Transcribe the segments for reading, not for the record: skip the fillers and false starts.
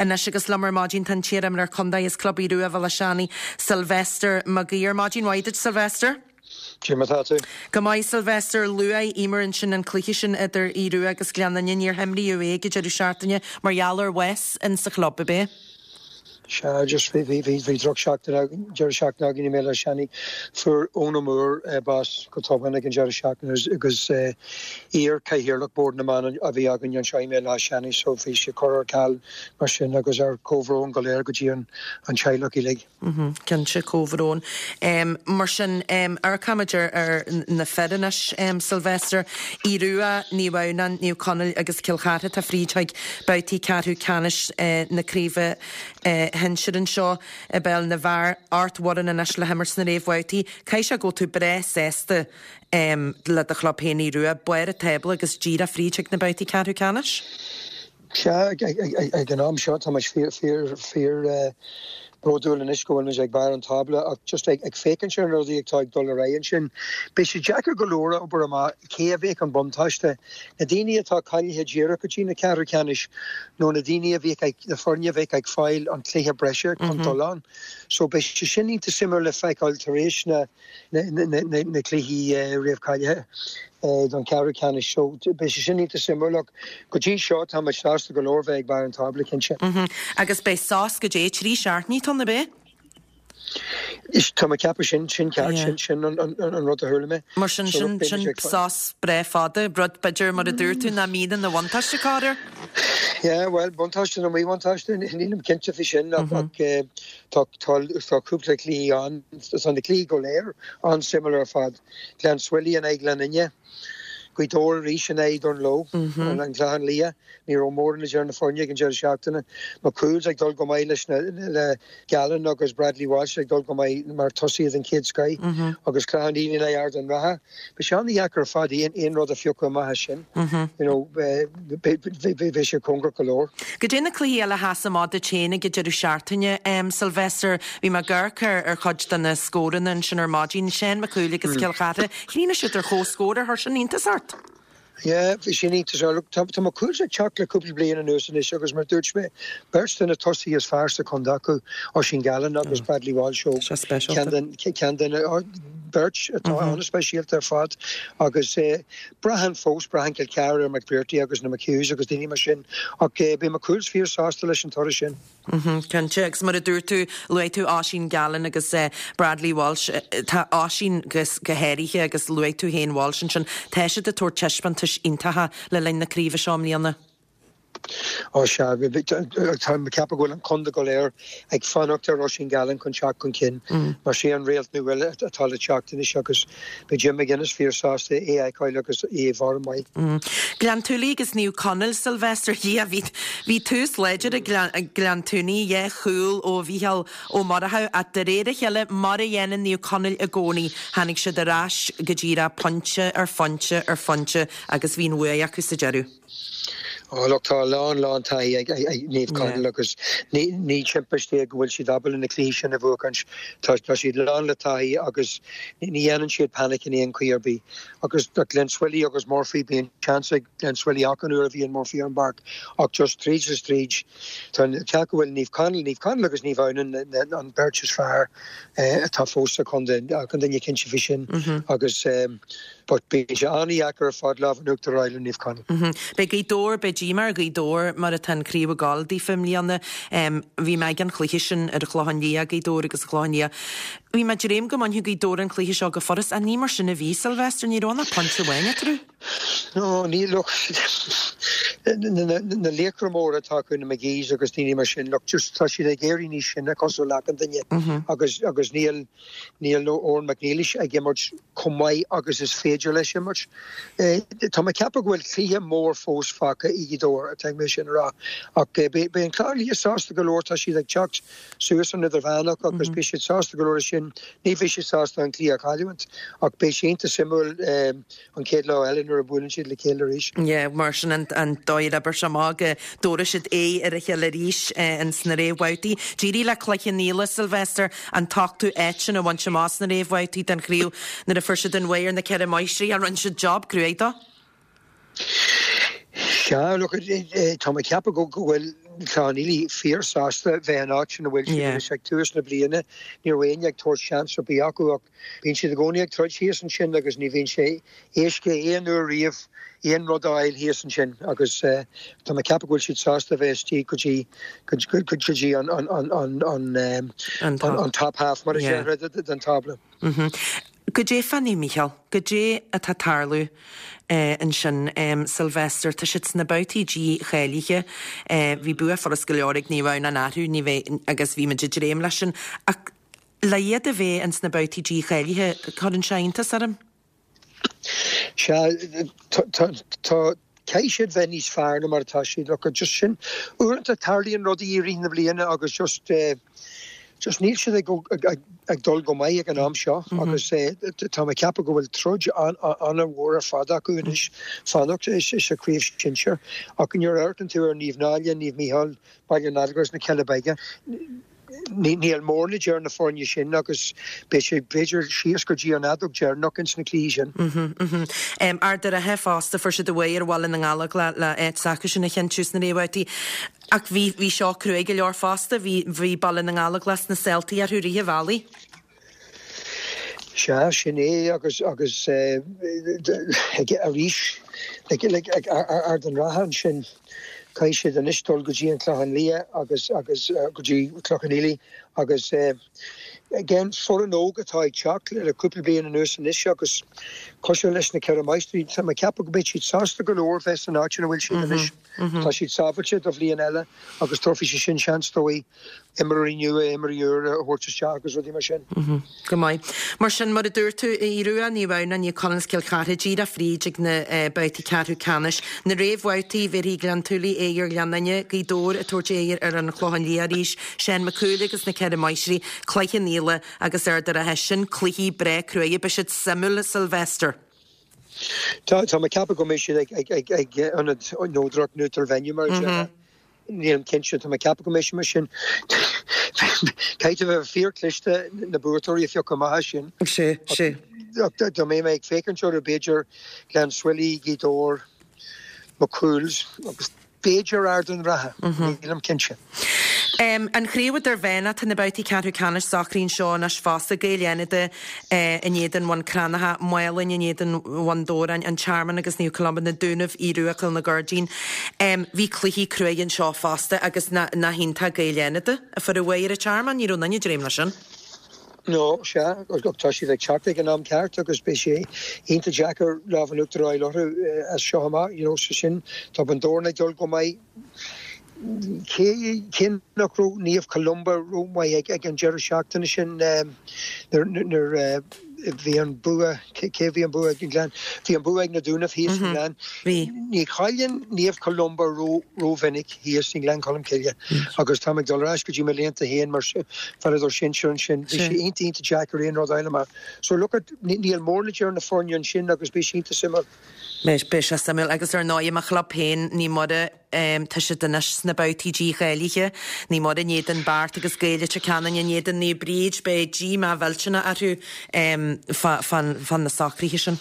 na sigus lamar mágin tan tíram ar chunda is club Iru a Valashani Sylvester Magir mágin waidid Sylvester. Gamai Sylvester Lua Emer sin an clichisin idir Iru agus gleanna níor hemrí ué go jeú seaartaine Marialler West in sa club be. Just vi drug shock Jerry shock na gin me shani for onamur bas kotoban again Jerry shock because ear kai here look board na man a vi agan yan shai me la shani so fi shikor kal machine agus our cover on galer gojian an chai lucky leg can che cover on marsin our camager na fedanish Sylvester Irua niwaunan new Connell agus Kilchata ta fríteig bauti catu canish na crive Henshirin Shaw bell na var art warren and Ashla Hammerson Avewauti Kaisha go to Bress Este let the club Henny Rua boer a table agus Gira free check na bauti catu canish. I can am shot how much fear Broadul and Ishko and like bar on tabla just like fake and sure the tag dollar and shin Bishop Jacker Galora over ma Kevik and Bontashte Nadini attack Kali Hajira Kuchina Caracanish no Nadini Vik the Fornia Vik like file on Cleha Brescia Contolan so Bishop Shinning to similar fake alteration Clehi Rev Kaya don Caracanish show Bishop Shinning to similar look could you shot how much starts to Galore Vik bar on tabla can shit I guess by sauce go J Tree Shartney on the bay. Is Tom Kappa shin on Rota Hurleme. Martin shin sauce bre father, brod badger mar durtu na mean the one touch carder. Yeah, well, one touch and we one touch in him kincha fishin talk cook like Lee on the Clee go lair on similar fad. Glen Swilly and Eglan in ya. Guidor Rish and I don't low and Clan Leah near more in the California and Jerry Sharpton McCool's like Dolgo Milesh Gallon August Bradley Walsh like Dolgo my Martussi and Kid Sky August Clan Dean and Ayard and Raha but Sean the Yacker Fadi in Rod of Fuko Mahashin you know Visha Congra Color Gajina Cleela Hassamad the chain and Jerry Sharpton Sylvester we Magarker or Hodgton the scoring and Shinner Margin Shen McCool is Kilcata Cleana should their whole scorer her Shanita Sart. Yeah, she need to look to McCool's like chocolate couple blame and nurse and sugars my Dutch me. Burst in a tossy as far as the Kondaku or Shingalan that was Bradley Walsh show. Special. Camden or Birch on a special their fat. August Brahan Foss, Brahan Kilcarra, McBurty, August McHughes, August Dini Machine. Okay, be McCool's fear Sostelish and Torrishin. Can checks mar durtu luetu Ashin Gallen agus Bradley Walsh ta Ashin gus gaheri agus luetu Hain Walsh and tesha the torcheshpantish intaha le line na krive shamliana. Oh, Shab, time Capagol and Condagol like fun up to Russian Gallen, Conchak Kin, Marcian Rail New Will at all Chuck in the Shuckers, but Jim McGinnis, Fear Sauce, the AI Coilocus, A. Varmai. Glantuli is new Connell Sylvester, yeah, we two sledger a Glantuni, yeah, Hul, or Vihal, or Marahow at the Reda Helle, Marian and new Connell Agoni, Hannick should the rash, Gajira, Puncha, or Funcha, Agus Vin Wayakusajaru. Oh, look, long tie. I need Connell because need Chimpersteg will she double in the cliche and the work and she long the tie. August Nian and she had panic in the NQRB. August Glen Swilly, August Murphy being chance like Glen Swilly, August and Murphy and Bark. August just three. Turn Chaco will Neve Connell because Neve Owen on Birch's Fire. A tough host second then you can fishing. August but be Johnny Acker fought love and Nuclear Island Neve Connell. Big door, Gimar Gidor Maratan Kriwa Galdi Fimliana vi Megan Clichishin at Clohania Gidor agus Clohania vi Majrem go man Gidor and Clihish aga forest and Nimar Shinna V Sylvester and you don't punch away through. No, Neil look the Laker more attack in the McGee's agus Nini machine look just touchy the Gary niche and Coso Lack and then agus Neil or McNeilish again much come my agus is fadulish much Tommy Kappa will see him more force fuck Igor attack mission ra okay being clearly a sauce to galore she like chucked Susan the Vanok agus Bishop sauce to galore shin ni vicious sauce on clear parliament ok patient to symbol on Kedlo Eleanor Bullen she the killerish yeah Martian and Doira Bershamaga Dorishit A Erichelerish and Snare Wouty Giri la Clachanila Sylvester and talk to Etch and a one Shamas Snare Wouty then crew na the first than way in the Keremaishri and run should job creator. Yeah, look at Tommy Kappa go well Tánílí fear sásta bheit an áit na bhfuil se tús na bliana ní réon ag tuair seans a bíacu ach bhín si a gcónaí ag troid híos an sin agus ní bhín sé éisce éonú riamh éon rud áil híos an sin agus tá ceappa bhfuil siad sásta bheitstí chutí an top half mar an tabla. Go dé fanní Michael, go dé a tatarlú an sin Sylvester tá siid na boutíG chéiliche hí bua for a scoileorig ní bhhain an áthú ní agus bhí me réim leis sin ach le iad a bheith an na boutíG chéiliche chu an seinta sam? Se tá caiisiad bheith níos fearna mar tá siad le just sin uint a tarlíonn rodí í na bliana agus just níl siad ag dul go maiid ag an am seo agus tá me ceappa go bhfuil trúid anna mhór a fada acu is fannacht is a críomh sinseir ach an ar an tú ar níomh náile níomh míhall bailile nágurs na Celebeige níl mórna dear na fórne sin agus beidir sios go dí an adog dear nocins na clísin. Ar de a hefásta for se de bhéir bhil in an gálag le éitsacha sin na cheanús na réhhaití ach bhí seo cruig go leor fásta bhí ballin an gálag las na Celtaí ar thuí a bhelaí. Se sin é agus a ríis ar den rahan sin caiisiad an istol go dtí an chlachan lia agus go dtí chlachan éili agus again for an óg atá ag teach le cúpla bliana an nuas an isise agus cosisiú leis na ceir maistrí tá me ceappa go bit siad sásta go leor fest an áitina bhfuil siad an is tá siad sábailte do bblion eile agus torfi sé sin seanstóí immaríniu immaríúr a thuirte agus rudí mar sin. Go maiid. Mar sin mar a dúirtú íruúa ní bhna ní Collins Kilcartha díra fríd ag na bautí cearú canis na réomhhaití bhí glan túlaí éir leannaine go dór a tuairt éir ar an chláhan líaríis sin macúla agus na ceir maisrí chléichan níla agus ar a hesin clíí bre cruige be siad Samuel Sylvester. Tá me ceappa go méisi ag an nódrach neutral venue mar ní an cinse tá me ceappa go méisi mar sin caiite bheith fíorcliste na búirtóirí fio go maithe sin. sé. Tá mé ag fécann seoir a Beidir Glen Swilly, Gidór, McCools agus Beidir ar den rathe ní am cinse. An chríomh ar bhéna tan na bautí cearú canis sacrín seo nas fásta géileanide in éan bhain cranatha mailainn in éan bhaindórain an charman agus níú Columban na dúnamh íruachil na Guardian. Bhí cluichí cruigan seo fásta agus na hínta géileanide a fur a bhhair a charman ní rúna dréim sin. No, se tá si ag chat an am ceart agus be sé ínta Jackar láhan uachtar áileú as seoá sin tá an dórna deol go maiid cin nach rú níomh Columba rú mai ag an deir seachtainna sin bhí an bua bhí an bua ag Glen hí an bua ag na dúnamh híos in Glen ní chailinn níomh Columba róvinnig híos in Glen Columcille agus tá ag dulrás go dtí me léanta héan mar feridir sin sin sé ínta Jackar éon rád eile mar so look at níl mórna dear na fórne sin agus bí sínta simar. Meis be Samuel agus ar náim a chlapéin ní moda tá si dunas na boutíG chéiliche ní mod a néan bart agus géile te canan a néan ní bríd be G má bhiltena arú fan na sacríhe sin.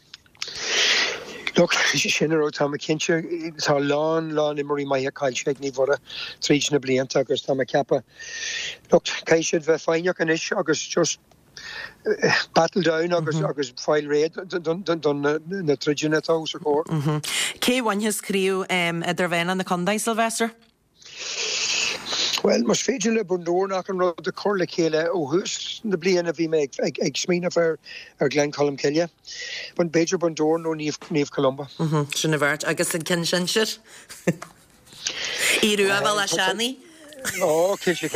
Look, sinaró tá me cinse tá lán imí mai a caiilseag ní bhra tríd na blianta agus tá me ceappa. Look, caiisiad bheith feineach an is agus just battle down agus file réad don na trídine tá sa cór. Cé bhainthe scríú idir bhéna na Condain Sylvester? Well, mas féidir le bundónach an rud a chor le chéile ó hús na bliana bhí me ag smína ar Glen Columcille. Bun Beidir bundór nó níomh Columba. Sinna bhirt agus an cin sin siir? Íruúa bhil a seanaí? Kinse.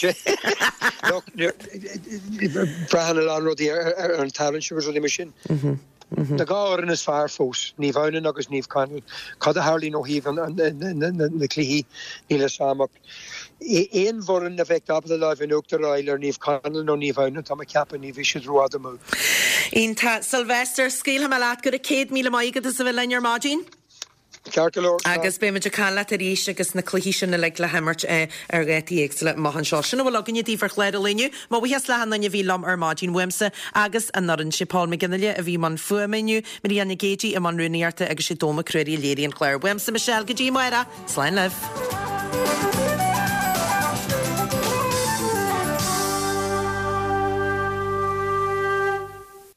Brahan an rodí ar an talann sugar so sin. Na gáin is fear fós, ní bhhaine agus níomh canil, cad a hálíí nó híomh na clíhí níle samach. Éon bhóran na bheith ab le in uachtar áil ar níomh canil nó níomh bhhaine tá ceappa ní bhí siad ruáda mú. Ínta Sylvester scéal ha leat gur a 100 míle maigad is a bhfuil lein ar mádín? Agus be meidir chala a ríis agus na cluhí sin na le le hemmart ar rétí éag le mahan seo sinna bhfuil agan dí chléir leniu, má bhíhes le hanna bhí lam ar mádín wemsa agus an naran sé Paul McGinneile a bhí man fuameniu marí anna gédí a man runúíarta agus sé dóma cruirí léiríon chléir wemsa Michelle go dtí maira, Sláin leh. Bye.